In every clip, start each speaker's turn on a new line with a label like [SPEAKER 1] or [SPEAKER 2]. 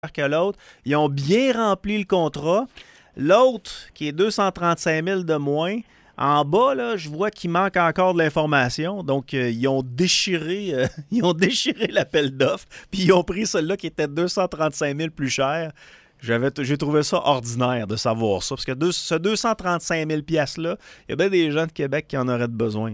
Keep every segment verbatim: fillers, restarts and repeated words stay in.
[SPEAKER 1] que l'autre. Ils ont bien rempli le contrat. L'autre, qui est deux cent trente-cinq mille de moins, en bas, là, je vois qu'il manque encore de l'information. Donc, euh, ils ont déchiré euh, ils ont déchiré l'appel d'offres, puis ils ont pris celui-là qui était deux cent trente-cinq mille plus cher. J'avais, j'ai trouvé ça ordinaire de savoir ça, parce que deux, ce deux cent trente-cinq mille piastres-là, il y a bien des gens de Québec qui en auraient de besoin.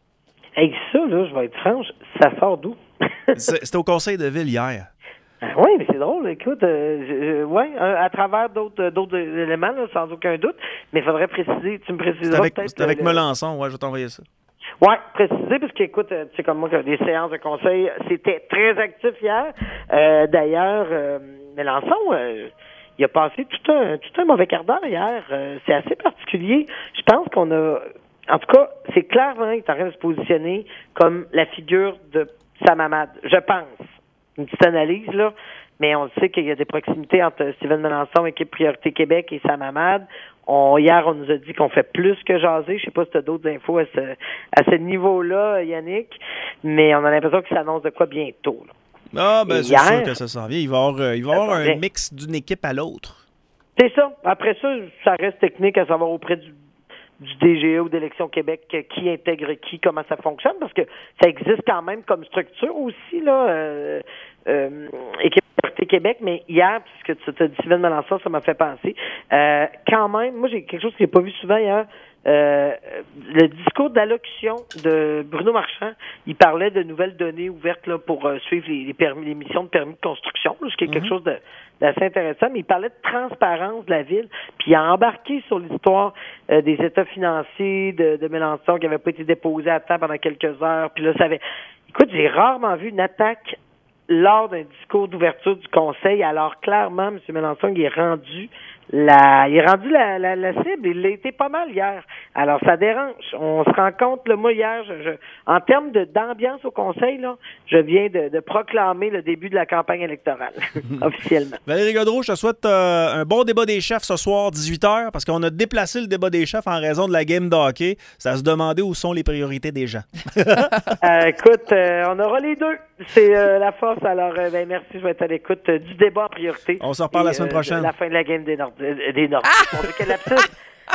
[SPEAKER 2] Avec ça, là, je vais être franche, ça sort d'où?
[SPEAKER 1] c'est, c'était au conseil de ville hier.
[SPEAKER 2] Ah oui, mais c'est drôle, écoute, euh, je, ouais, à, à travers d'autres d'autres éléments, là, sans aucun doute, mais il faudrait préciser, tu me préciseras
[SPEAKER 1] c'est avec,
[SPEAKER 2] peut-être...
[SPEAKER 1] C'est avec
[SPEAKER 2] le...
[SPEAKER 1] Melançon, ouais, je vais t'envoyer ça.
[SPEAKER 2] Oui, préciser, parce qu'écoute, tu sais comme moi, que des séances de conseil, c'était très actif hier. Euh, d'ailleurs, euh, Melançon, euh, il a passé tout un tout un mauvais quart d'heure hier. Euh, c'est assez particulier. Je pense qu'on a... En tout cas, c'est clairement qu'il est en train de se positionner comme la figure de Sam Hamad, je pense. Une petite analyse, là, mais on sait qu'il y a des proximités entre Steven Melançon, équipe Priorité Québec, et Sam Hamad. On, hier, on nous a dit qu'on fait plus que jaser. Je sais pas si tu as d'autres infos à ce, à ce niveau-là, Yannick, mais on a l'impression que ça s'annonce de quoi bientôt. Là.
[SPEAKER 1] Ah, ben
[SPEAKER 2] et
[SPEAKER 1] c'est
[SPEAKER 2] hier,
[SPEAKER 1] sûr que ça s'en vient. Il va y avoir, euh, il va y avoir un mix d'une équipe à l'autre.
[SPEAKER 2] C'est ça. Après ça, ça reste technique à savoir auprès du du D G A ou d'Élections Québec, qui intègre qui, comment ça fonctionne, parce que ça existe quand même comme structure aussi, là, euh, euh, équipe Priorité Québec, mais hier, puisque tu as dit Steven Melançon, ça m'a fait penser, euh, quand même, moi j'ai quelque chose que j'ai pas vu souvent hier, euh, le discours d'allocution de Bruno Marchand, il parlait de nouvelles données ouvertes là, pour euh, suivre les, les, permis, les missions de permis de construction, là, ce qui est mm-hmm. quelque chose de, d'assez intéressant, mais il parlait de transparence de la ville, puis il a embarqué sur l'histoire euh, des états financiers de, de Melançon qui n'avaient pas été déposés à temps pendant quelques heures, puis là, ça avait... Écoute, j'ai rarement vu une attaque lors d'un discours d'ouverture du Conseil, alors clairement, M. Melançon, il est rendu la, il est rendu la, la, la cible. Il l'a été pas mal hier. Alors, ça dérange. On se rend compte, là, moi, hier, je, je, en termes de, d'ambiance au Conseil, là, je viens de, de proclamer le début de la campagne électorale, officiellement.
[SPEAKER 1] Valérie Gaudreau, je te souhaite euh, un bon débat des chefs ce soir, dix-huit heures, parce qu'on a déplacé le débat des chefs en raison de la game de hockey. Ça se demandait où sont les priorités des gens.
[SPEAKER 2] euh, écoute, euh, on aura les deux. C'est euh, la force. Alors, euh, ben, merci. Je vais être à l'écoute euh, du débat en priorité.
[SPEAKER 1] On se reparle
[SPEAKER 2] et,
[SPEAKER 1] la semaine prochaine.
[SPEAKER 2] Euh, la fin de la game des Nordiques. Des Nordiques. On veut quel lapsus?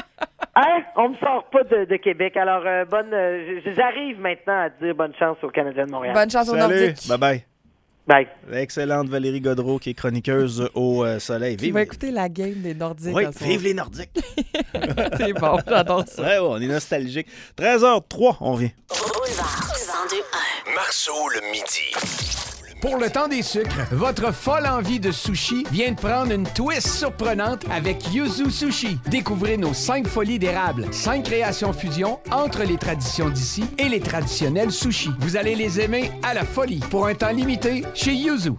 [SPEAKER 2] Hein? On me sort pas de, de Québec. Alors, euh, bonne. Euh, j'arrive maintenant à dire bonne chance aux Canadiens de Montréal.
[SPEAKER 3] Bonne chance aux Nordiques.
[SPEAKER 1] Bye bye.
[SPEAKER 2] Bye.
[SPEAKER 1] Excellente Valérie Gaudreau qui est chroniqueuse au euh, Soleil.
[SPEAKER 3] Vive. Tu vas écouter la game des Nordiques.
[SPEAKER 1] Oui, vive les Nordiques.
[SPEAKER 3] C'est bon, j'adore ça.
[SPEAKER 1] Ouais, ouais, on est nostalgique. treize heures trois, on vient.
[SPEAKER 4] Marceau le midi.
[SPEAKER 5] Pour le temps des sucres, votre folle envie de sushi vient de prendre une twist surprenante avec Yuzu Sushi. Découvrez nos cinq folies d'érable, cinq créations fusion entre les traditions d'ici et les traditionnels sushis. Vous allez les aimer à la folie pour un temps limité chez Yuzu.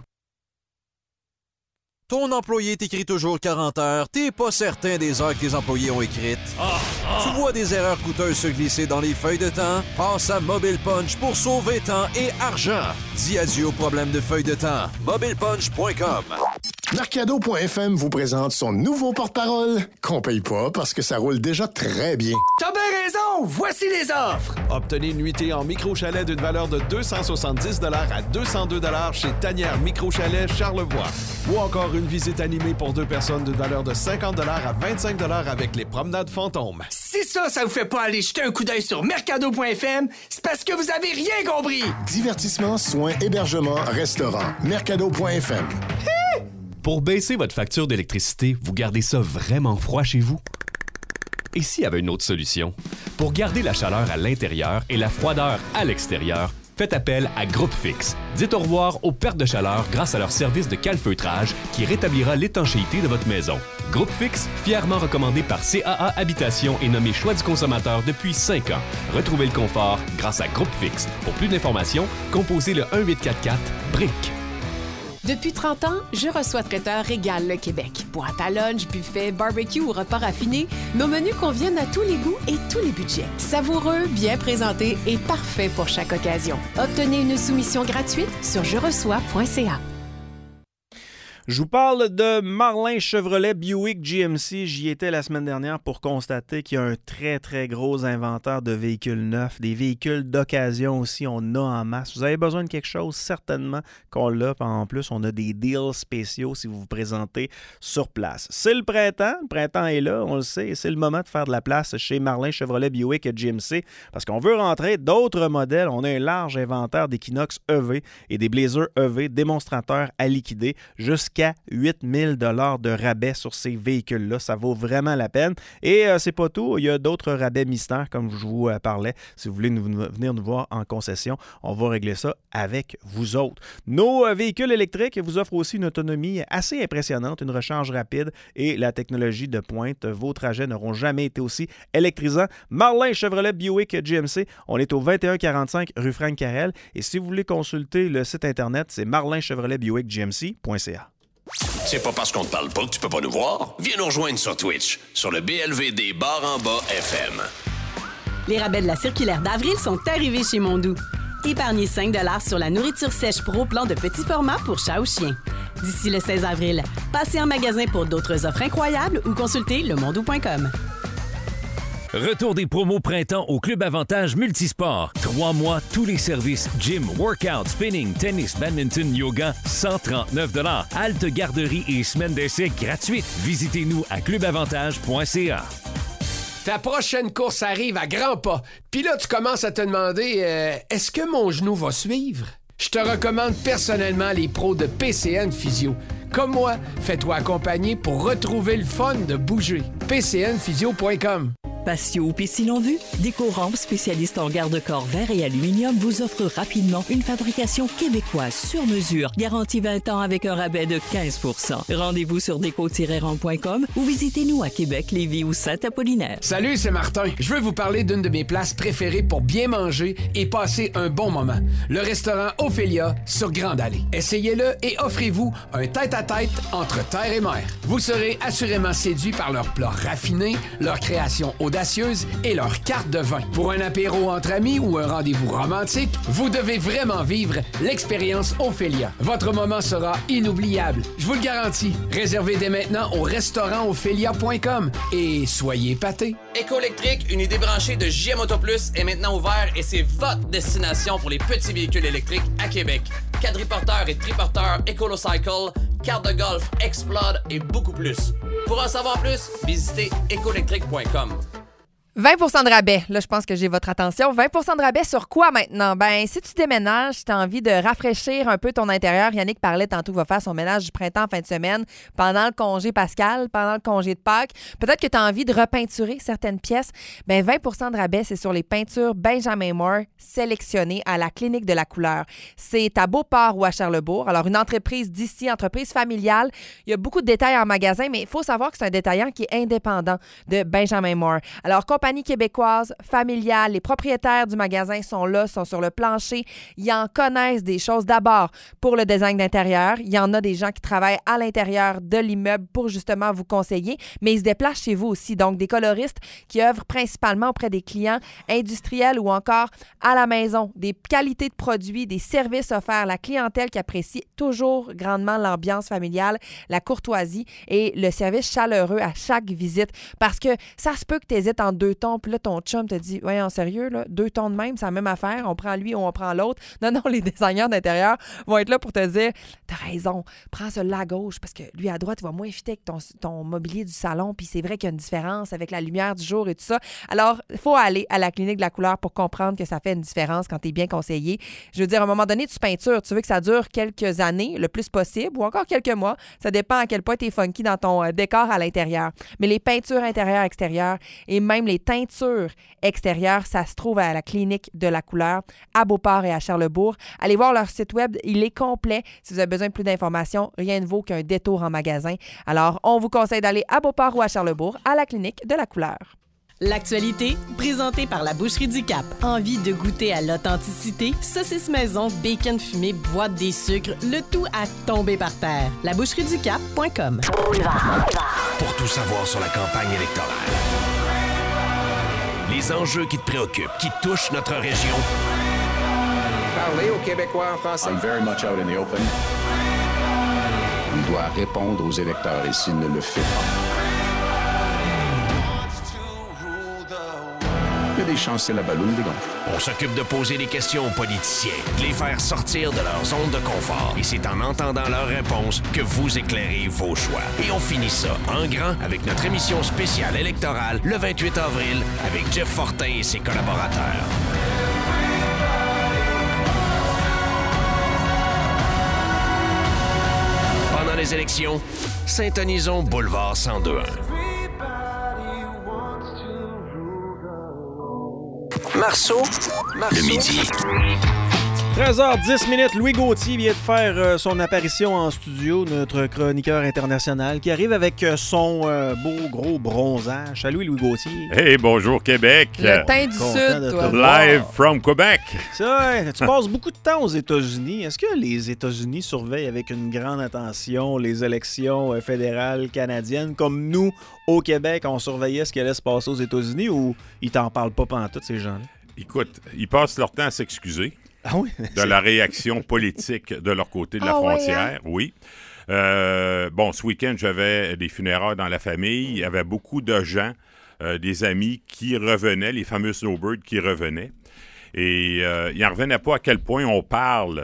[SPEAKER 6] Ton employé t'écrit toujours quarante heures, t'es pas certain des heures que tes employés ont écrites. Ah, ah. Tu vois des erreurs coûteuses se glisser dans les feuilles de temps? Passe à Mobile Punch pour sauver temps et argent. Dis adieu aux problèmes de feuilles de temps. mobile punch point com.
[SPEAKER 7] Mercado point f m vous présente son nouveau porte-parole qu'on paye pas parce que ça roule déjà très bien.
[SPEAKER 5] T'as bien raison! Voici les offres!
[SPEAKER 8] Obtenez une nuitée en micro-chalet d'une valeur de deux cent soixante-dix dollars à deux cent deux dollars chez Tanière Micro-Chalet Charlevoix. Ou encore une visite animée pour deux personnes d'une valeur de cinquante dollars à vingt-cinq dollars avec les promenades fantômes.
[SPEAKER 5] Si ça, ça vous fait pas aller jeter un coup d'œil sur Mercado point f m, c'est parce que vous avez rien compris!
[SPEAKER 7] Divertissement, soins, hébergement, restaurant. Mercado point f m.
[SPEAKER 9] Hey! Pour baisser votre facture d'électricité, vous gardez ça vraiment froid chez vous? Et s'il y avait une autre solution? Pour garder la chaleur à l'intérieur et la froideur à l'extérieur, faites appel à Groupe Fix. Dites au revoir aux pertes de chaleur grâce à leur service de calfeutrage qui rétablira l'étanchéité de votre maison. Groupe Fix, fièrement recommandé par C A A Habitation et nommé Choix du consommateur depuis cinq ans. Retrouvez le confort grâce à Groupe Fix. Pour plus d'informations, composez le un huit quatre quatre B R I C.
[SPEAKER 10] Depuis trente ans, Je reçois traiteur régale le Québec. Boîte à lunch, buffet, barbecue ou repas raffinés, nos menus conviennent à tous les goûts et tous les budgets. Savoureux, bien présenté et parfait pour chaque occasion. Obtenez une soumission gratuite sur je reçois point c a.
[SPEAKER 1] Je vous parle de Marlin Chevrolet Buick G M C. J'y étais la semaine dernière pour constater qu'il y a un très, très gros inventaire de véhicules neufs, des véhicules d'occasion aussi, on en a en masse. Vous avez besoin de quelque chose, certainement qu'on l'a. En plus, on a des deals spéciaux si vous vous présentez sur place. C'est le printemps, le printemps est là, on le sait, c'est le moment de faire de la place chez Marlin Chevrolet Buick G M C parce qu'on veut rentrer d'autres modèles. On a un large inventaire d'Equinox E V et des Blazer E V démonstrateurs à liquider jusqu'à huit mille dollars de rabais sur ces véhicules-là. Ça vaut vraiment la peine. Et euh, c'est pas tout. Il y a d'autres rabais mystères, comme je vous euh, parlais. Si vous voulez nous, venir nous voir en concession, on va régler ça avec vous autres. Nos euh, véhicules électriques vous offrent aussi une autonomie assez impressionnante, une recharge rapide et la technologie de pointe. Vos trajets n'auront jamais été aussi électrisants. Marlin Chevrolet Buick G M C, on est au vingt et un quarante-cinq rue Frank Carrel. Et si vous voulez consulter le site Internet, c'est marlin chevrolet buick g m c point c a.
[SPEAKER 4] C'est pas parce qu'on te parle pas que tu peux pas nous voir. Viens nous rejoindre sur Twitch, sur le B L V D barre en bas F M.
[SPEAKER 11] Les rabais de la circulaire d'avril sont arrivés chez Mondou. Épargnez cinq dollars sur la nourriture sèche Pro Plan de petit format pour chat ou chien. D'ici le seize avril, passez en magasin pour d'autres offres incroyables ou consultez le mondou point com.
[SPEAKER 12] Retour des promos printemps au Club Avantage Multisport. Trois mois, tous les services gym, workout, spinning, tennis, badminton, yoga, cent trente-neuf dollars. Halte, garderie et semaine d'essai gratuite. Visitez-nous à club avantage point c a.
[SPEAKER 5] Ta prochaine course arrive à grands pas. Puis là, tu commences à te demander, euh, est-ce que mon genou va suivre? Je te recommande personnellement les pros de P C N Physio. Comme moi, fais-toi accompagner pour retrouver le fun de bouger. p c n physio point com.
[SPEAKER 13] Patio ou piscine en vue, Déco-Rampe, spécialiste en garde-corps verre et aluminium, vous offre rapidement une fabrication québécoise sur mesure, garantie vingt ans avec un rabais de quinze pour cent. Rendez-vous sur déco tiret rampe point com ou visitez-nous à Québec, Lévis ou Saint-Apollinaire.
[SPEAKER 5] Salut, c'est Martin. Je veux vous parler d'une de mes places préférées pour bien manger et passer un bon moment. Le restaurant Ophélia sur Grande Allée. Essayez-le et offrez-vous un tête-à-tête entre terre et mer. Vous serez assurément séduit par leurs plats raffinés, leur création audacieuse et leur carte de vin. Pour un apéro entre amis ou un rendez-vous romantique, vous devez vraiment vivre l'expérience Ophélia. Votre moment sera inoubliable. Je vous le garantis. Réservez dès maintenant au restaurant ophélia point com et soyez pâtés.
[SPEAKER 14] Écoélectrique, une idée branchée de J M Auto Plus est maintenant ouvert et c'est votre destination pour les petits véhicules électriques à Québec. Quadriporteurs et triporteurs Ecolocycle, carte de golf, Explode et beaucoup plus. Pour en savoir plus, visitez écoélectrique point com.
[SPEAKER 3] vingt pour cent de rabais. Là, je pense que j'ai votre attention. vingt pour cent de rabais sur quoi maintenant? Ben, si tu déménages, tu as envie de rafraîchir un peu ton intérieur. Yannick parlait tantôt qu'il va faire son ménage du printemps en fin de semaine, pendant le congé Pascal, pendant le congé de Pâques. Peut-être que tu as envie de repeinturer certaines pièces. Ben, vingt pour cent de rabais, c'est sur les peintures Benjamin Moore sélectionnées à la Clinique de la couleur. C'est à Beauport ou à Charlebourg. Alors, une entreprise d'ici, entreprise familiale. Il y a beaucoup de détails en magasin, mais il faut savoir que c'est un détaillant qui est indépendant de Benjamin Moore. Alors, compagnie québécoise, familiale, les propriétaires du magasin sont là, sont sur le plancher. Ils en connaissent des choses. D'abord, pour le design d'intérieur, il y en a des gens qui travaillent à l'intérieur de l'immeuble pour justement vous conseiller, mais ils se déplacent chez vous aussi. Donc, des coloristes qui œuvrent principalement auprès des clients industriels ou encore à la maison. Des qualités de produits, des services offerts, la clientèle qui apprécie toujours grandement l'ambiance familiale, la courtoisie et le service chaleureux à chaque visite. Parce que ça se peut que tu hésites en deux tons, puis là, ton chum te dit « Voyons, sérieux, là, deux tons de même, c'est la même affaire, on prend lui ou on prend l'autre. » Non, non, les designers d'intérieur vont être là pour te dire « T'as raison, prends celui-là à gauche, parce que lui, à droite, il va moins fitter avec ton, ton mobilier du salon, puis c'est vrai qu'il y a une différence avec la lumière du jour et tout ça. » Alors, il faut aller à la Clinique de la couleur pour comprendre que ça fait une différence quand tu es bien conseillé. Je veux dire, à un moment donné, tu peintures, tu veux que ça dure quelques années, le plus possible, ou encore quelques mois. Ça dépend à quel point tu es funky dans ton euh, décor à l'intérieur. Mais les peintures intérieures, extérieures et même les teintures extérieures, ça se trouve à la Clinique de la couleur à Beauport et à Charlebourg. Allez voir leur site web, il est complet. Si vous avez besoin de plus d'informations, rien ne vaut qu'un détour en magasin. Alors, on vous conseille d'aller à Beauport ou à Charlebourg à la Clinique de la couleur.
[SPEAKER 11] L'actualité, présentée par la Boucherie du Cap. Envie de goûter à l'authenticité? Saucisses maison, bacon fumé, boîte des sucres, le tout à tomber par terre. la boucherie du cap point com.
[SPEAKER 4] Pour tout savoir sur la campagne électorale, les enjeux qui te préoccupent, qui touchent notre région.
[SPEAKER 15] Parlez aux Québécois en français. I'm very much out in the open. Il doit répondre aux électeurs et s'il ne le fait pas, il y a des chances que la balloune dégonfle.
[SPEAKER 4] On s'occupe de poser des questions aux politiciens, de les faire sortir de leur zone de confort. Et c'est en entendant leurs réponses que vous éclairez vos choix. Et on finit ça en grand avec notre émission spéciale électorale le vingt-huit avril avec Jeff Fortin et ses collaborateurs. Pendant les élections, syntonisons Boulevard cent deux point un. Marceau, le midi.
[SPEAKER 1] treize heures dix minutes, Louis Gauthier vient de faire euh, son apparition en studio, notre chroniqueur international, qui arrive avec euh, son euh, beau gros bronzage. Salut Louis Gauthier.
[SPEAKER 16] Hey, bonjour Québec.
[SPEAKER 3] Le teint du
[SPEAKER 1] Content
[SPEAKER 3] Sud, toi.
[SPEAKER 16] Live from Québec.
[SPEAKER 1] Ça, tu passes beaucoup de temps aux États-Unis. Est-ce que les États-Unis surveillent avec une grande attention les élections euh, fédérales canadiennes, comme nous, au Québec, on surveillait ce qui allait se passer aux États-Unis, ou ils t'en parlent pas pantoute, ces gens-là?
[SPEAKER 16] Écoute, ils passent leur temps à s'excuser.
[SPEAKER 1] Ah oui?
[SPEAKER 16] De la réaction politique de leur côté de la
[SPEAKER 3] ah
[SPEAKER 16] frontière,
[SPEAKER 3] oui.
[SPEAKER 16] hein? oui. Euh, bon, ce week-end, j'avais des funérailles dans la famille. Il y avait beaucoup de gens, euh, des amis qui revenaient, les fameux snowbirds qui revenaient. Et euh, ils n'en revenaient pas à quel point on parle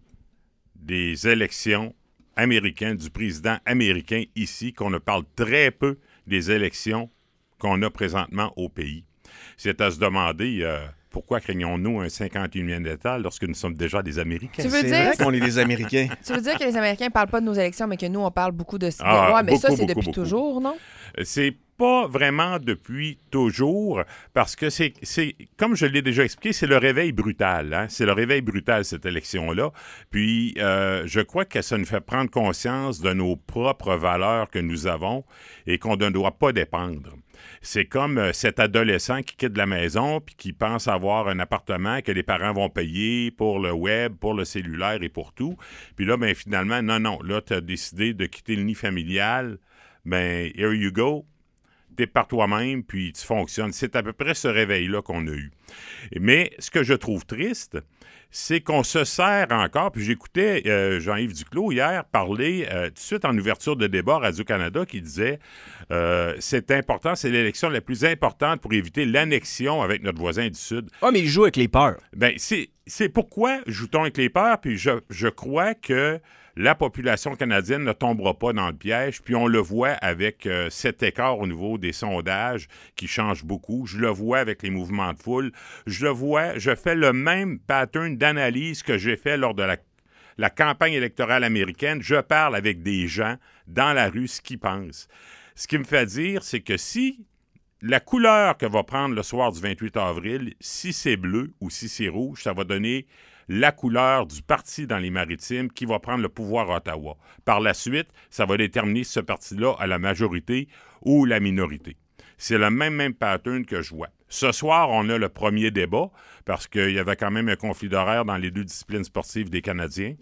[SPEAKER 16] des élections américaines, du président américain ici, qu'on ne parle très peu des élections qu'on a présentement au pays. C'est à se demander... Euh, Pourquoi craignons-nous un cinquante et unième État lorsque nous sommes déjà des Américains?
[SPEAKER 3] Tu veux
[SPEAKER 1] c'est
[SPEAKER 3] dire
[SPEAKER 1] vrai qu'on est des Américains.
[SPEAKER 3] Tu veux dire que les Américains ne parlent pas de nos élections, mais que nous, on parle beaucoup de...
[SPEAKER 16] Ah,
[SPEAKER 3] ouais, mais
[SPEAKER 16] beaucoup,
[SPEAKER 3] ça, c'est
[SPEAKER 16] beaucoup,
[SPEAKER 3] depuis
[SPEAKER 16] beaucoup.
[SPEAKER 3] toujours, non?
[SPEAKER 16] C'est pas vraiment depuis toujours, parce que c'est, c'est comme je l'ai déjà expliqué, c'est le réveil brutal. Hein? C'est le réveil brutal, cette élection-là. Puis, euh, je crois que ça nous fait prendre conscience de nos propres valeurs que nous avons et qu'on ne doit pas dépendre. C'est comme euh, cet adolescent qui quitte la maison puis qui pense avoir un appartement que les parents vont payer pour le web, pour le cellulaire et pour tout. Puis là, ben finalement, non, non, là, tu as décidé de quitter le nid familial. Ben, here you go. T'es par toi-même, puis tu fonctionnes. C'est à peu près ce réveil-là qu'on a eu. Mais ce que je trouve triste, c'est qu'on se sert encore, puis j'écoutais euh, Jean-Yves Duclos hier parler euh, tout de suite en ouverture de débat à Radio-Canada qui disait euh, c'est important, c'est l'élection la plus importante pour éviter l'annexion avec notre voisin du Sud.
[SPEAKER 1] Ah, mais il joue avec les peurs.
[SPEAKER 16] Bien, c'est, c'est pourquoi joue-t-on avec les peurs, puis je, je crois que la population canadienne ne tombera pas dans le piège, puis on le voit avec euh, cet écart au niveau des sondages qui change beaucoup. Je le vois avec les mouvements de foule. Je le vois, je fais le même pattern d'analyse que j'ai fait lors de la, la campagne électorale américaine. Je parle avec des gens dans la rue, ce qu'ils pensent. Ce qui me fait dire, c'est que si la couleur que va prendre le soir du vingt-huit avril, si c'est bleu ou si c'est rouge, ça va donner la couleur du parti dans les Maritimes qui va prendre le pouvoir à Ottawa. Par la suite, ça va déterminer si ce parti-là a la majorité ou la minorité. C'est le même, même pattern que je vois. Ce soir, on a le premier débat, parce qu'il y avait quand même un conflit d'horaire dans les deux disciplines sportives des Canadiens.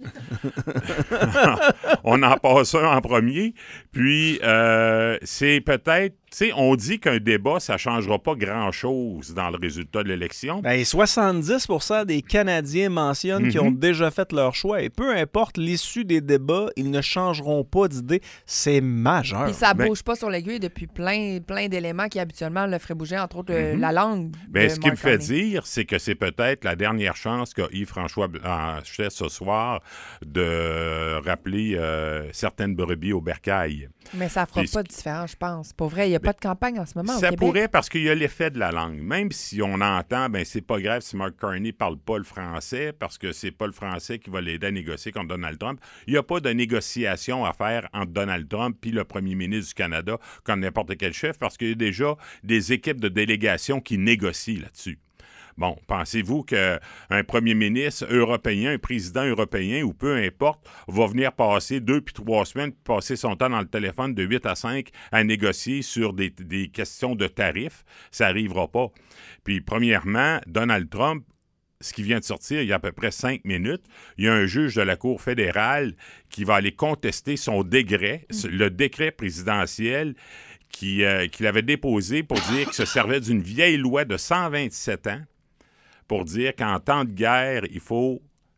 [SPEAKER 16] On en passe un en premier. Puis, euh, c'est peut-être... Tu sais, on dit qu'un débat, ça ne changera pas grand-chose dans le résultat de l'élection.
[SPEAKER 1] Bien, soixante-dix pour cent des Canadiens mentionnent mm-hmm. qu'ils ont déjà fait leur choix. Et peu importe l'issue des débats, ils ne changeront pas d'idée. C'est majeur.
[SPEAKER 3] Puis ça ne
[SPEAKER 16] ben,
[SPEAKER 3] bouge pas sur l'aiguille depuis plein, plein d'éléments qui habituellement le feraient bouger, entre autres mm-hmm. la langue.
[SPEAKER 16] Bien, ce qui me fait dire, c'est que c'est peut-être la dernière chance qu'a Yves-François Blanchet ce soir de rappeler euh, certaines brebis au bercail.
[SPEAKER 3] Mais ça ne fera Puis, pas de différence, je pense. Pour vrai, il n'y a ben, pas de campagne en ce moment
[SPEAKER 16] ça
[SPEAKER 3] au Québec.
[SPEAKER 16] Pourrait parce qu'il y a l'effet de la langue. Même si on entend, ben c'est pas grave si Mark Carney ne parle pas le français parce que c'est pas le français qui va l'aider à négocier contre Donald Trump. Il n'y a pas de négociation à faire entre Donald Trump et le premier ministre du Canada comme n'importe quel chef parce qu'il y a déjà des équipes de délégation qui négocient là-dessus. Bon, pensez-vous qu'un premier ministre européen, un président européen ou peu importe, va venir passer deux puis trois semaines, passer son temps dans le téléphone de huit à cinq à négocier sur des, des questions de tarifs? Ça n'arrivera pas. Puis, premièrement, Donald Trump, ce qui vient de sortir il y a à peu près cinq minutes, il y a un juge de la Cour fédérale qui va aller contester son décret, mmh. le décret présidentiel qui, euh, qu'il avait déposé pour dire qu'il se servait d'une vieille loi de cent vingt-sept ans pour dire qu'en temps de guerre, il faut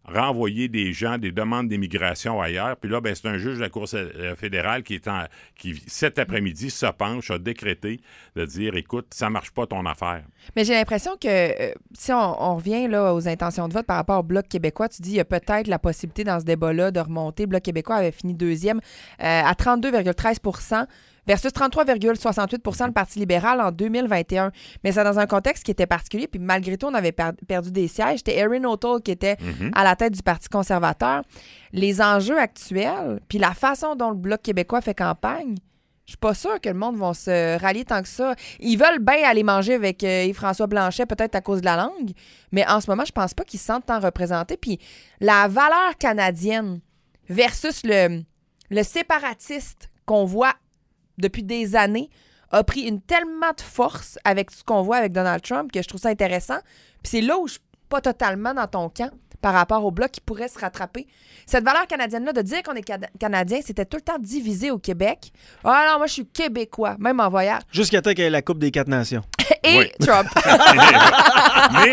[SPEAKER 16] renvoyer des gens, des demandes d'immigration ailleurs. Puis là, ben, c'est un juge de la Cour fédérale qui, est en, qui, cet après-midi, se penche, a décrété de dire, écoute, ça marche pas ton affaire.
[SPEAKER 3] Mais j'ai l'impression que euh, si on, on revient là, aux intentions de vote par rapport au Bloc québécois, tu dis il y a peut-être la possibilité dans ce débat-là de remonter. Le Bloc québécois avait fini deuxième euh, à trente-deux virgule treize pour cent versus trente-trois virgule soixante-huit pour cent le Parti libéral en deux mille vingt et un. Mais c'est dans un contexte qui était particulier, puis malgré tout, on avait per- perdu des sièges. C'était Erin O'Toole qui était mm-hmm. à la tête du Parti conservateur. Les enjeux actuels, puis la façon dont le Bloc québécois fait campagne, je suis pas sûre que le monde va se rallier tant que ça. Ils veulent bien aller manger avec euh, Yves-François Blanchet, peut-être à cause de la langue, mais en ce moment, je pense pas qu'ils se sentent tant représentés. Puis la valeur canadienne versus le, le séparatiste qu'on voit depuis des années, a pris une tellement de force avec ce qu'on voit avec Donald Trump que je trouve ça intéressant. Puis c'est là où je suis pas totalement dans ton camp par rapport au Bloc qui pourrait se rattraper. Cette valeur canadienne-là, de dire qu'on est can- Canadien, c'était tout le temps divisé au Québec. Ah non, moi, je suis Québécois, même en voyage.
[SPEAKER 1] Jusqu'à temps qu'il y ait la Coupe des quatre nations.
[SPEAKER 3] Et oui. Trump.
[SPEAKER 16] Mais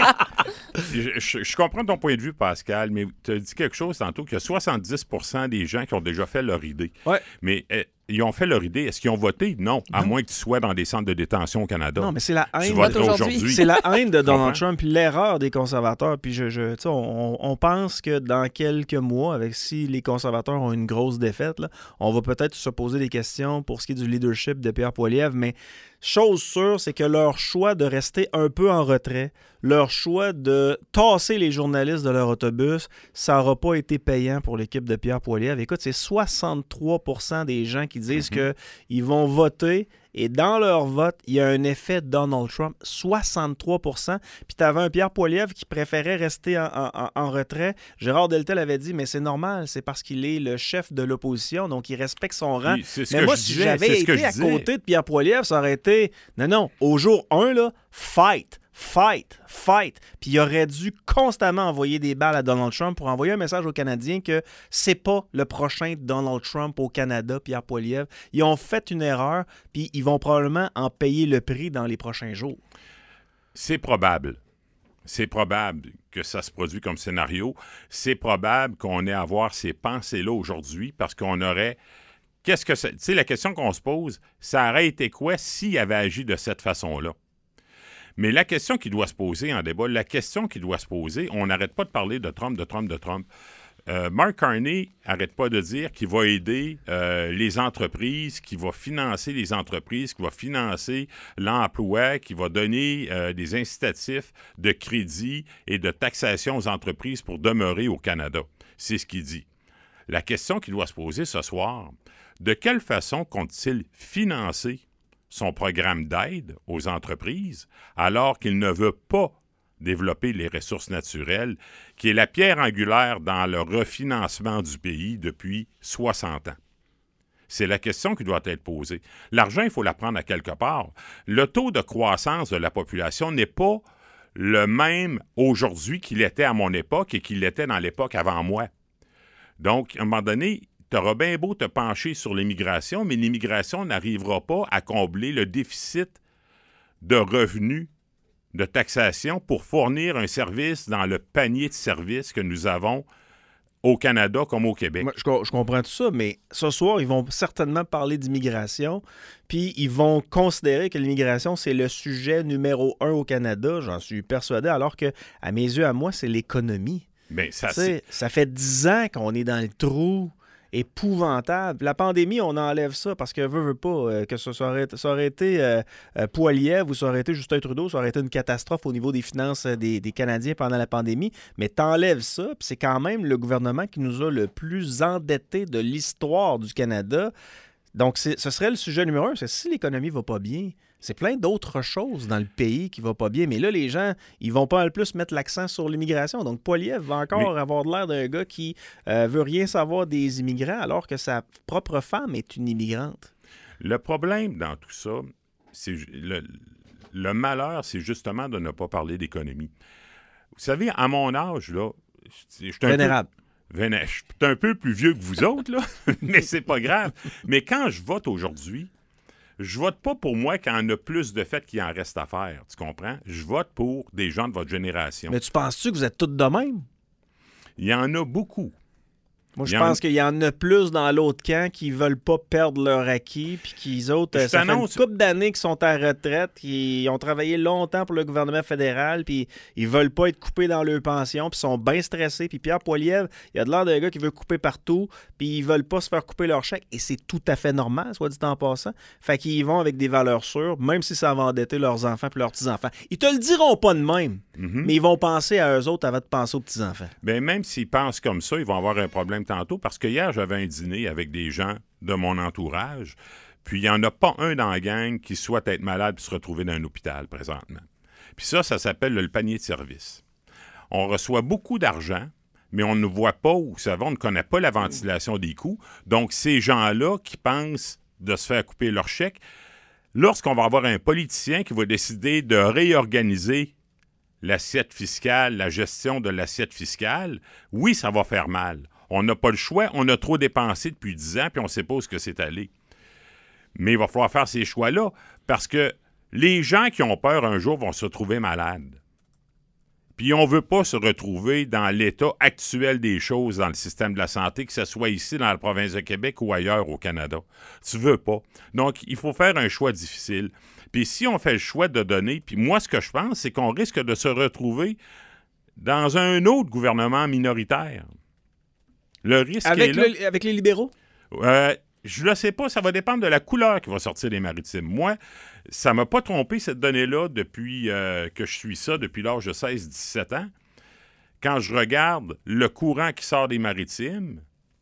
[SPEAKER 16] je, je, je comprends ton point de vue, Pascal, mais tu as dit quelque chose tantôt qu'il y a soixante-dix pour cent des gens qui ont déjà fait leur idée.
[SPEAKER 1] Ouais.
[SPEAKER 16] Mais euh, ils ont fait leur idée. Est-ce qu'ils ont voté? Non. À non. moins que tu sois dans des centres de détention au Canada.
[SPEAKER 1] Non, mais c'est la haine.
[SPEAKER 16] Tu voteras aujourd'hui.
[SPEAKER 1] C'est la haine de Donald Trump, puis l'erreur des conservateurs. Puis je, je, tu sais, on, on pense que dans quelques mois, avec si les conservateurs ont une grosse défaite, là, on va peut-être se poser des questions pour ce qui est du leadership de Pierre Poilievre, mais chose sûre, c'est que leur choix de rester un peu en retrait, leur choix de tasser les journalistes de leur autobus, ça n'aura pas été payant pour l'équipe de Pierre Poilievre. Écoute, c'est soixante-trois pour cent des gens qui disent mm-hmm. qu'ils vont voter et dans leur vote, il y a un effet Donald Trump, soixante-trois pour cent. Puis tu avais un Pierre Poilievre qui préférait rester en, en, en retrait. Gérard Deltel avait dit, mais c'est normal, c'est parce qu'il est le chef de l'opposition, donc il respecte son rang. Oui, mais moi, si disais, j'avais été à côté de Pierre Poilievre, ça aurait été, non, non, au jour un, là, fight. Fight, fight. Puis il aurait dû constamment envoyer des balles à Donald Trump pour envoyer un message aux Canadiens que c'est pas le prochain Donald Trump au Canada, Pierre Poilievre. Ils ont fait une erreur, puis ils vont probablement en payer le prix dans les prochains jours.
[SPEAKER 16] C'est probable. C'est probable que ça se produise comme scénario. C'est probable qu'on ait à avoir ces pensées-là aujourd'hui parce qu'on aurait... Qu'est-ce que c'est? Tu sais, la question qu'on se pose, ça aurait été quoi s'il avait agi de cette façon-là? Mais la question qui doit se poser en débat, la question qui doit se poser, on n'arrête pas de parler de Trump, de Trump, de Trump. Euh, Mark Carney n'arrête pas de dire qu'il va aider euh, les entreprises, qu'il va financer les entreprises, qu'il va financer l'emploi, qu'il va donner euh, des incitatifs de crédit et de taxation aux entreprises pour demeurer au Canada. C'est ce qu'il dit. La question qui doit se poser ce soir, de quelle façon compte-t-il financer son programme d'aide aux entreprises, alors qu'il ne veut pas développer les ressources naturelles, qui est la pierre angulaire dans le refinancement du pays depuis soixante ans. C'est la question qui doit être posée. L'argent, il faut la prendre à quelque part. Le taux de croissance de la population n'est pas le même aujourd'hui qu'il était à mon époque et qu'il était dans l'époque avant moi. Donc, à un moment donné, tu auras bien beau te pencher sur l'immigration, mais l'immigration n'arrivera pas à combler le déficit de revenus de taxation pour fournir un service dans le panier de services que nous avons au Canada comme au Québec.
[SPEAKER 1] Moi, je, je comprends tout ça, mais ce soir, ils vont certainement parler d'immigration, puis ils vont considérer que l'immigration, c'est le sujet numéro un au Canada, j'en suis persuadé, alors que, à mes yeux, à moi, c'est l'économie.
[SPEAKER 16] Bien, ça,
[SPEAKER 1] c'est... ça fait dix ans qu'on est dans le trou épouvantable. La pandémie, on enlève ça parce que veut, veut pas, euh, que ça, ça, aurait, ça aurait été euh, euh, Poilievre ou ça aurait été Justin Trudeau, ça aurait été une catastrophe au niveau des finances des, des Canadiens pendant la pandémie, mais t'enlèves ça, puis c'est quand même le gouvernement qui nous a le plus endettés de l'histoire du Canada. Donc, c'est, ce serait le sujet numéro un, c'est si l'économie va pas bien, c'est plein d'autres choses dans le pays qui va pas bien. Mais là, les gens, ils vont pas le plus mettre l'accent sur l'immigration. Donc, Poilievre va encore mais... avoir l'air d'un gars qui euh, veut rien savoir des immigrants alors que sa propre femme est une immigrante.
[SPEAKER 16] Le problème dans tout ça, c'est le, le malheur, c'est justement de ne pas parler d'économie. Vous savez, à mon âge, là, je suis un
[SPEAKER 1] Vénérable.
[SPEAKER 16] Peu... Véné... Je suis un peu plus vieux que vous autres, là, mais c'est pas grave. Mais quand je vote aujourd'hui, je vote pas pour moi quand on a plus de fait qu'il en reste à faire, tu comprends? Je vote pour des gens de votre génération.
[SPEAKER 1] Mais tu penses-tu que vous êtes tous de même?
[SPEAKER 16] Il y en a beaucoup.
[SPEAKER 1] Moi, je pense qu'il y en a plus dans l'autre camp qui ne veulent pas perdre leur acquis, puis qu'ils autres,
[SPEAKER 16] Je
[SPEAKER 1] ça fait une
[SPEAKER 16] t'annonce-
[SPEAKER 1] couple d'années qu'ils sont à retraite, qui ont travaillé longtemps pour le gouvernement fédéral, puis ils veulent pas être coupés dans leur pension, puis ils sont bien stressés. Puis Pierre Poilievre, il a de l'air d'un gars qui veut couper partout, puis ils veulent pas se faire couper leur chèque, et c'est tout à fait normal, soit dit en passant. Fait qu'ils vont avec des valeurs sûres, même si ça va endetter leurs enfants puis leurs petits-enfants. Ils te le diront pas de même,
[SPEAKER 16] Mhm.
[SPEAKER 1] mais ils vont penser à eux autres avant de penser aux petits-enfants.
[SPEAKER 16] Bien, même s'ils pensent comme ça, ils vont avoir un problème tantôt, parce que hier, j'avais un dîner avec des gens de mon entourage, puis il n'y en a pas un dans la gang qui souhaite être malade et se retrouver dans un hôpital présentement. Puis ça, ça s'appelle le panier de service. On reçoit beaucoup d'argent, mais on ne voit pas où ça va, on ne connaît pas la ventilation des coûts. Donc, ces gens-là qui pensent de se faire couper leur chèque, lorsqu'on va avoir un politicien qui va décider de réorganiser l'assiette fiscale, la gestion de l'assiette fiscale, oui, ça va faire mal. On n'a pas le choix, on a trop dépensé depuis dix ans, puis on ne sait pas où ce que c'est allé. Mais il va falloir faire ces choix-là, parce que les gens qui ont peur un jour vont se retrouver malades. Puis on ne veut pas se retrouver dans l'état actuel des choses dans le système de la santé, que ce soit ici dans la province de Québec ou ailleurs au Canada. Tu veux pas. Donc, il faut faire un choix difficile. Puis si on fait le choix de donner, puis moi, ce que je pense, c'est qu'on risque de se retrouver dans un autre gouvernement minoritaire. Le risque
[SPEAKER 1] Avec,
[SPEAKER 16] est là.
[SPEAKER 1] le- avec les libéraux?
[SPEAKER 16] Euh, je ne sais pas, ça va dépendre de la couleur qui va sortir des maritimes. Moi, ça ne m'a pas trompé, cette donnée-là, depuis euh, que je suis ça, depuis l'âge de seize dix-sept ans. Quand je regarde le courant qui sort des maritimes,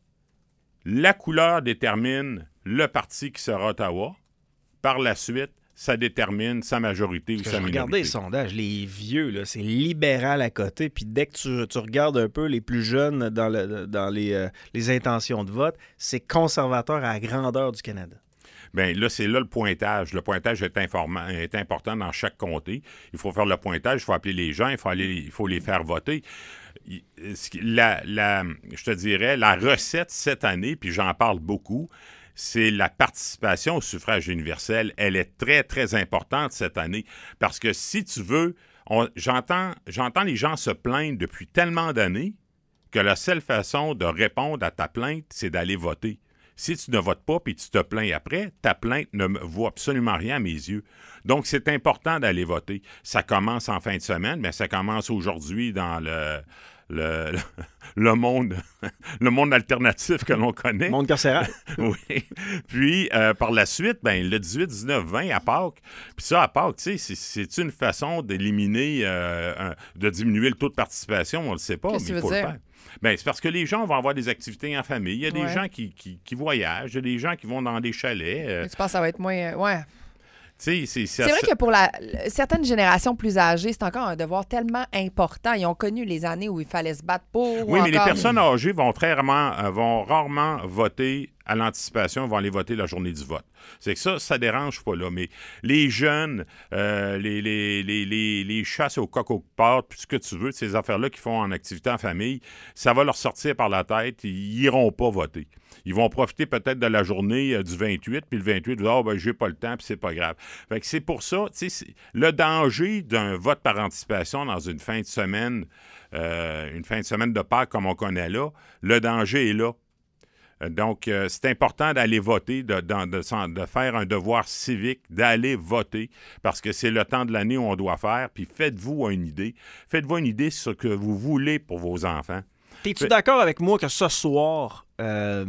[SPEAKER 16] la couleur détermine le parti qui sera à Ottawa. Par la suite, ça détermine sa majorité ou
[SPEAKER 1] Parce que
[SPEAKER 16] sa
[SPEAKER 1] je
[SPEAKER 16] minorité.
[SPEAKER 1] regardais les sondages, les vieux, là, c'est libéral à côté. Puis dès que tu, tu regardes un peu les plus jeunes dans, le, dans les, euh, les intentions de vote, c'est conservateur à la grandeur du Canada.
[SPEAKER 16] Bien, là, c'est là le pointage. Le pointage est, informant, est important dans chaque comté. Il faut faire le pointage, il faut appeler les gens, il faut, aller, il faut les faire voter. Il- La, la, je te dirais, la recette cette année, puis j'en parle beaucoup, c'est la participation au suffrage universel. Elle est très, très importante cette année. Parce que si tu veux, on- j'entends, j'entends les gens se plaindre depuis tellement d'années que la seule façon de répondre à ta plainte, c'est d'aller voter. Si tu ne votes pas puis tu te plains après, ta plainte ne me vaut absolument rien à mes yeux. Donc, c'est important d'aller voter. Ça commence en fin de semaine, mais ça commence aujourd'hui dans le, le, le monde le monde alternatif que l'on connaît.
[SPEAKER 1] Monde carcéral.
[SPEAKER 16] Oui. Puis, euh, par la suite, ben, le dix-huit, dix-neuf, vingt à Pâques. Puis ça, à Pâques, tu sais, c'est, c'est une façon d'éliminer, euh, un- de diminuer le taux de participation. On ne le sait pas,
[SPEAKER 3] Qu'est-ce
[SPEAKER 16] mais
[SPEAKER 3] que tu
[SPEAKER 16] il faut
[SPEAKER 3] veux
[SPEAKER 16] le
[SPEAKER 3] dire?
[SPEAKER 16] faire. Ben, c'est parce que les gens vont avoir des activités en famille. Il y a des
[SPEAKER 3] Ouais.
[SPEAKER 16] gens qui, qui, qui voyagent, il y a des gens qui vont dans des chalets. euh,
[SPEAKER 3] Tu penses que ça va être moins. euh, Ouais.
[SPEAKER 16] tu sais, c'est,
[SPEAKER 3] C'est vrai que pour la, certaines générations plus âgées, c'est encore un devoir tellement important. Ils ont connu les années où il fallait se battre pour. ou
[SPEAKER 16] Oui, mais les
[SPEAKER 3] encore-
[SPEAKER 16] personnes âgées vont très rarement, euh, vont rarement voter à l'anticipation, vont aller voter la journée du vote. C'est que ça, ça dérange pas, là. Mais les jeunes, euh, les, les, les, les, les chasses au coq au pâte, puis ce que tu veux, ces affaires-là qu'ils font en activité en famille, ça va leur sortir par la tête. Ils iront pas voter. Ils vont profiter peut-être de la journée euh, du vingt-huit, puis le vingt-huit, ils vont dire, ah, ben, j'ai pas le temps, puis c'est pas grave. Fait que c'est pour ça, tu sais, c'est- le danger d'un vote par anticipation dans une fin de semaine, euh, une fin de semaine de Pâques comme on connaît là, le danger est là. Euh, Donc, euh, c'est important d'aller voter, de, de, de s'en- de faire un devoir civique, d'aller voter, parce que c'est le temps de l'année où on doit faire, puis faites-vous une idée. Faites-vous une idée sur ce que vous voulez pour vos enfants.
[SPEAKER 1] T'es-tu
[SPEAKER 16] Fait-
[SPEAKER 1] d'accord avec moi que ce soir, euh,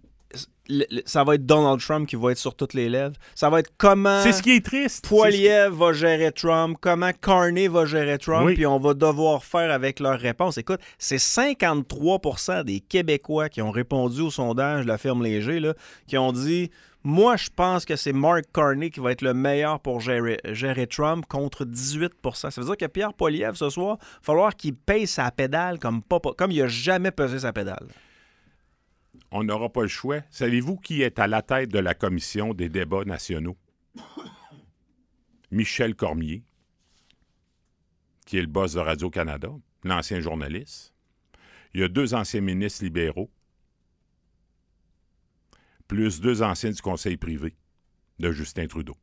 [SPEAKER 1] le- le- ça va être Donald Trump qui va être sur toutes les lèvres? Ça va être comment
[SPEAKER 16] C'est ce qui est triste.
[SPEAKER 1] Poilievre va gérer Trump, comment Carney va gérer Trump,
[SPEAKER 16] Oui.
[SPEAKER 1] puis on va devoir faire avec leur réponse. Écoute, c'est cinquante-trois pour cent des Québécois qui ont répondu au sondage de la firme Léger, là, qui ont dit « Moi, je pense que c'est Mark Carney qui va être le meilleur pour gérer, gérer Trump contre dix-huit pour cent. » Ça veut dire que Pierre Poilievre, ce soir, il va falloir qu'il paye sa pédale comme, pas, comme il n'a jamais pesé sa pédale.
[SPEAKER 16] On n'aura pas le choix. Savez-vous qui est à la tête de la commission des débats nationaux? Michel Cormier, qui est le boss de Radio-Canada, l'ancien journaliste. Il y a deux anciens ministres libéraux, plus deux anciens du conseil privé de Justin Trudeau.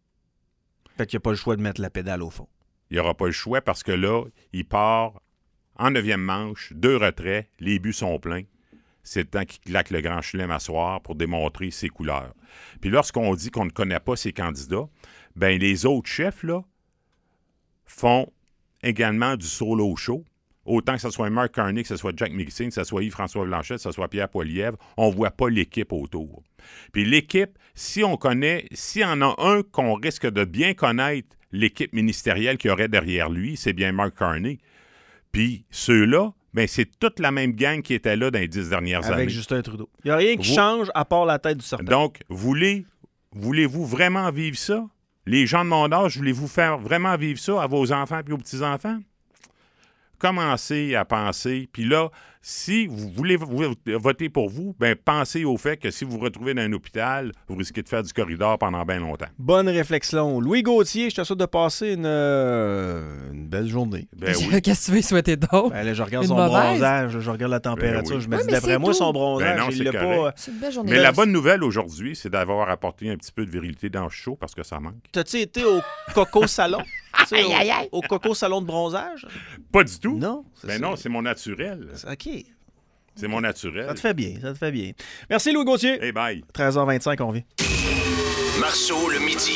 [SPEAKER 1] Fait qu'il n'y a pas le choix de mettre la pédale au fond.
[SPEAKER 16] Il n'y aura pas le choix parce que là, il part en neuvième manche, deux retraits, les buts sont pleins. C'est le temps qu'il claque le grand chelem à soir pour démontrer ses couleurs. Puis lorsqu'on dit qu'on ne connaît pas ses candidats, ben les autres chefs, là, font également du solo show. Autant que ce soit Mark Carney, que ce soit Jack Mixing, que ce soit Yves-François Blanchet, que ce soit Pierre Poilievre, on ne voit pas l'équipe autour. Puis l'équipe, si on connaît, s'il y en a un qu'on risque de bien connaître l'équipe ministérielle qu'il y aurait derrière lui, c'est bien Mark Carney. Puis ceux-là, ben c'est toute la même gang qui était là dans les dix dernières
[SPEAKER 1] Avec
[SPEAKER 16] années.
[SPEAKER 1] Avec Justin Trudeau. Il n'y a rien qui
[SPEAKER 16] Vous...
[SPEAKER 1] change à part la tête du serpent.
[SPEAKER 16] Donc, voulez, voulez-vous vraiment vivre ça? Les gens de mon âge, voulez-vous faire vraiment vivre ça à vos enfants et aux petits-enfants? Commencez à penser. Puis là, si vous voulez voter pour vous, ben pensez au fait que si vous vous retrouvez dans un hôpital, vous risquez de faire du corridor pendant bien longtemps.
[SPEAKER 1] Bonne réflexion. Louis Gauthier, je te souhaite de passer une, euh, une belle journée.
[SPEAKER 16] Ben oui.
[SPEAKER 3] Qu'est-ce que tu veux souhaiter d'autre?
[SPEAKER 1] Ben là, je regarde
[SPEAKER 3] Une
[SPEAKER 1] son
[SPEAKER 3] mauvaise?
[SPEAKER 1] bronzage, je regarde la température.
[SPEAKER 16] Ben oui.
[SPEAKER 1] Je me
[SPEAKER 3] Oui,
[SPEAKER 1] dis,
[SPEAKER 3] mais
[SPEAKER 1] d'après
[SPEAKER 3] c'est
[SPEAKER 1] moi,
[SPEAKER 3] tout.
[SPEAKER 1] son bronzage,
[SPEAKER 16] Ben non,
[SPEAKER 1] il
[SPEAKER 16] c'est
[SPEAKER 1] l'a
[SPEAKER 16] correct.
[SPEAKER 1] pas...
[SPEAKER 3] C'est une belle journée.
[SPEAKER 16] Mais la bonne nouvelle aujourd'hui, c'est d'avoir apporté un petit peu de virilité dans le show parce que ça manque.
[SPEAKER 1] T'as-tu été au Coco Salon? Tu sais,
[SPEAKER 3] Aïe, aïe, aïe.
[SPEAKER 1] Au, au Coco Salon de bronzage?
[SPEAKER 16] Pas du tout.
[SPEAKER 1] Non.
[SPEAKER 16] Ben non, c'est mon naturel.
[SPEAKER 1] OK.
[SPEAKER 16] C'est mon naturel.
[SPEAKER 1] Ça te fait bien, ça te fait bien. Merci Louis Gauthier.
[SPEAKER 16] Hey, bye.
[SPEAKER 1] treize heures vingt-cinq, on vient.
[SPEAKER 4] Marceau le midi.